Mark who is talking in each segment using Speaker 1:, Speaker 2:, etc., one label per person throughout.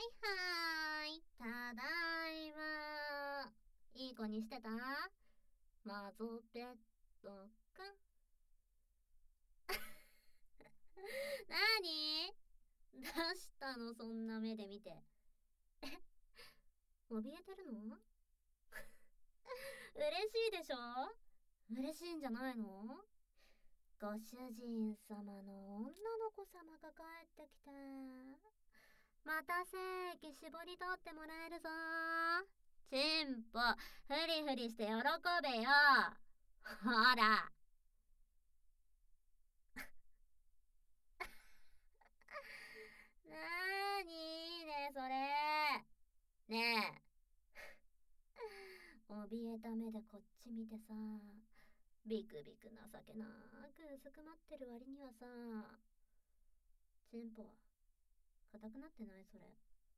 Speaker 1: はいはい、ただいま。いい子にしてた？マゾペットくん。なに？どうしたの、そんな目で見て。怯えてるの？嬉しいでしょ？嬉しいんじゃないの？ご主人様の女の子様が帰ってきて、また精液絞り取ってもらえるぞ。チンポ、フリフリして喜べよ。ほら。なーにねそれ。ねえ。怯えた目でこっち見てさ、ビクビク情けなくうずくまってる割にはさ、チンポは硬くなってない？それ。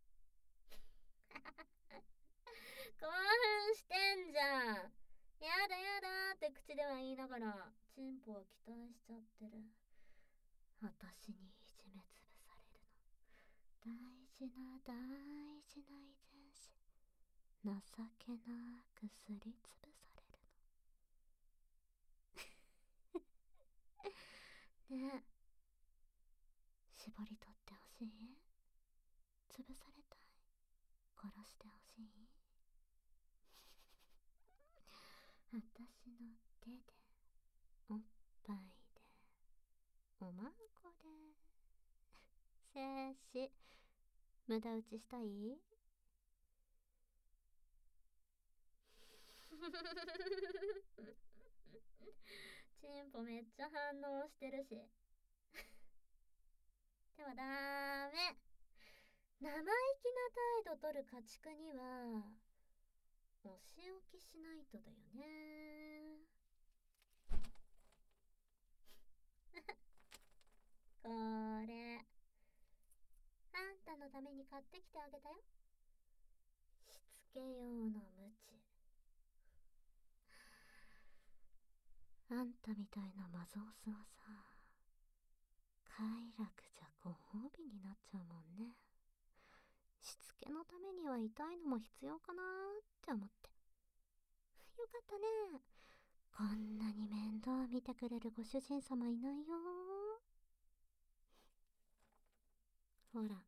Speaker 1: 興奮してんじゃん。やだやだって口では言いながら、チンポは期待しちゃってる。私にいじめつぶされるの。大事な大事な遺伝子。情けなくすりつぶされるの。ねえ、絞り取ってほしい？つぶされたい？殺してほしい？私の手で、おっぱいで、おまんこで、精子無駄打ちしたい？チンポめっちゃ反応してるし。でもダメ。生意気な態度取る家畜にはお仕置きしないとだよね。これあんたのために買ってきてあげたよ。しつけ用のムチ。あんたみたいなマゾオスはさ、快楽じゃご褒美になっちゃうもんね。しつけのためには痛いのも必要かなーって思って。よかったね。こんなに面倒見てくれるご主人様いないよ。ほら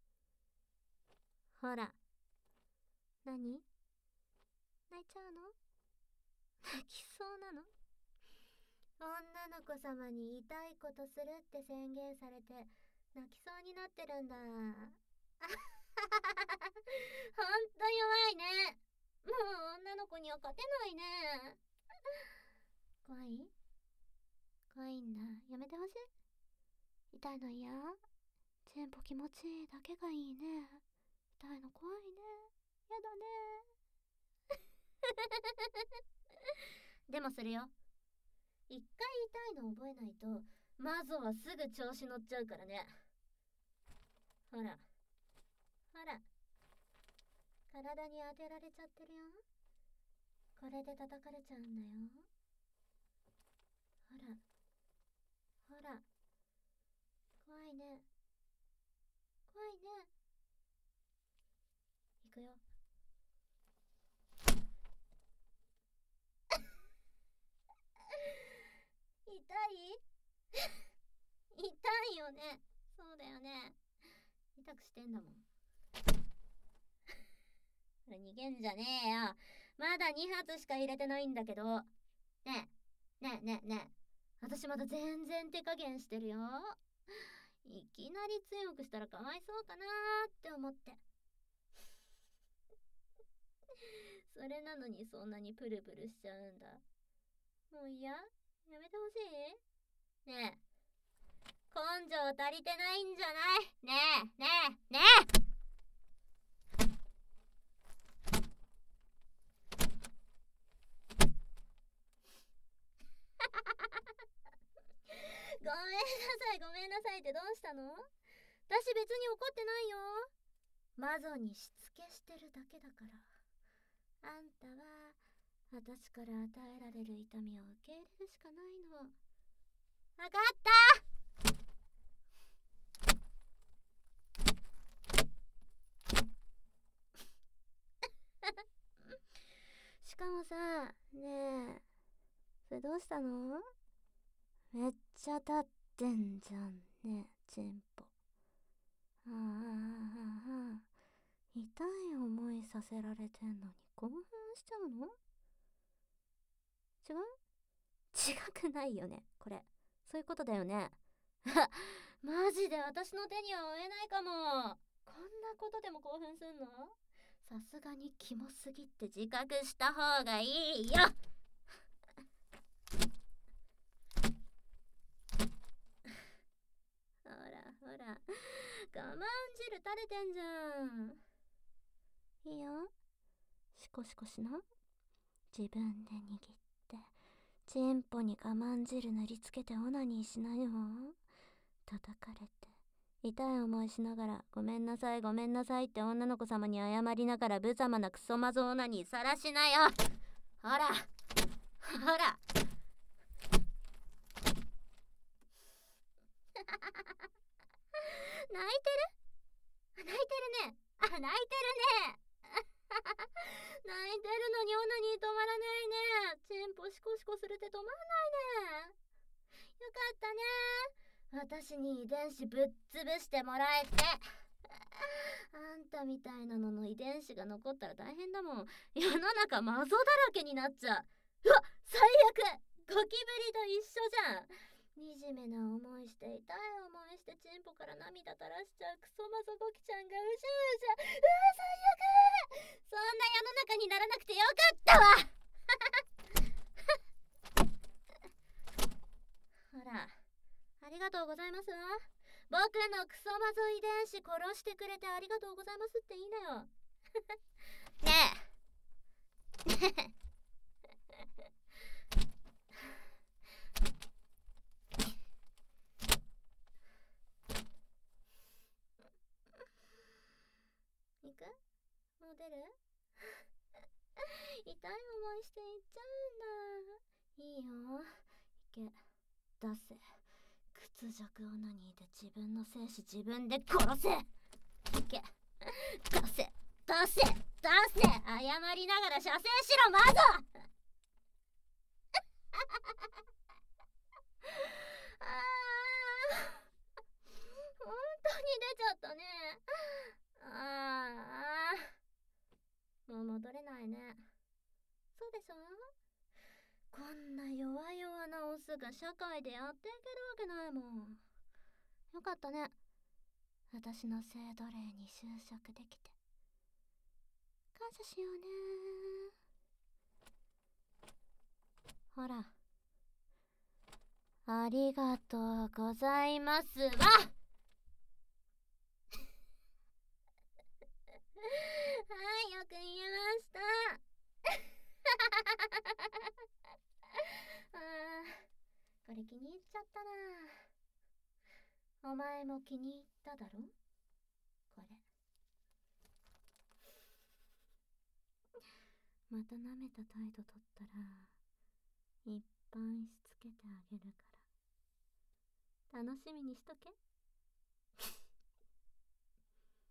Speaker 1: ほら。何？泣いちゃうの？泣きそうなの？女の子様に痛いことするって宣言されて泣きそうになってるんだ。ほんと弱いね。もう女の子には勝てないね。怖い？怖いんだ。やめてほしい。痛いの嫌？チンポ気持ちいいだけがいいね。痛いの怖いね。やだね。でもするよ。一回痛いの覚えないとマゾはすぐ調子乗っちゃうからね。ほらほら、体に当てられちゃってるよ。これで叩かれちゃうんだよ。ほらほら、怖いね怖いね。いくよ。痛い？痛いよね。そうだよね。痛くしてんだもん。これ逃げんじゃねえよ。まだ2発しか入れてないんだけど。ねえねえねえねえ、私まだ全然手加減してるよ。いきなり強くしたらかわいそうかなーって思って。それなのにそんなにプルプルしちゃうんだ。もう嫌？やめてほしい？ねえ、根性足りてないんじゃない？ねえねえねえ。ごめんなさいごめんなさいってどうしたの？私別に怒ってないよ。マゾにしつけしてるだけだから。あんたは私から与えられる痛みを受け入れるしかないの。わかった。 どうしたの？めっちゃ立ってんじゃんね、チンポ。ああ、痛い思いさせられてんのに興奮しちゃうの？違う？違くないよね、これ。そういうことだよね。マジで私の手には負えないかも。こんなことでも興奮すんの？さすがにキモすぎって自覚した方がいいよ。ほらほら、我慢汁垂れてんじゃん。いいよ、シコシコしな。自分で握ってチンポに我慢汁塗りつけてオナニーしなよ。叩かれて痛い思いしながら、ごめんなさいごめんなさいって女の子様に謝りながら、無様なクソマゾオナニーさらしなよ。ほらほら泣いてる？泣いてるね。泣いてるね。泣いてるのにオナニー止まらないね。チンポシコシコするって止まんないね。よかったね。私に遺伝子ぶっ潰してもらえて。あんたみたいなのの遺伝子が残ったら大変だもん。世の中マゾだらけになっちゃう。うわ、最悪。ゴキブリと一緒じゃん。惨めな思いして痛い思いしてチンポから涙垂らしちゃうクソマゾゴキちゃんがうじゃうじゃ。うわ、最悪。そんな世の中にならなくてよかったわ。ほら、ありがとうございますわ。僕のクソマゾ遺伝子殺してくれてありがとうございますっていいなよ。ねえ。ねえ。行く？もう出る？痛い思いして行っちゃうんだ。いいよ、行け。出せ。屈辱オナニーで自分の精子自分で殺せ。行け。出せ出せ出せ。謝りながら射精しろ、マゾ。あー、本当に出ちゃったね。ああ、もう戻れないね。そうでしょ？こんな弱々なオスが社会でやっていけるわけないもん。よかったね、私の性奴隷に就職できて。感謝しようね。ほら、ありがとうございますわ。はい、よく言えました。あー、これ気に入っちゃったな。お前も気に入っただろ？これまた舐めた態度取ったらいっぱいしつけてあげるから楽しみにしとけ。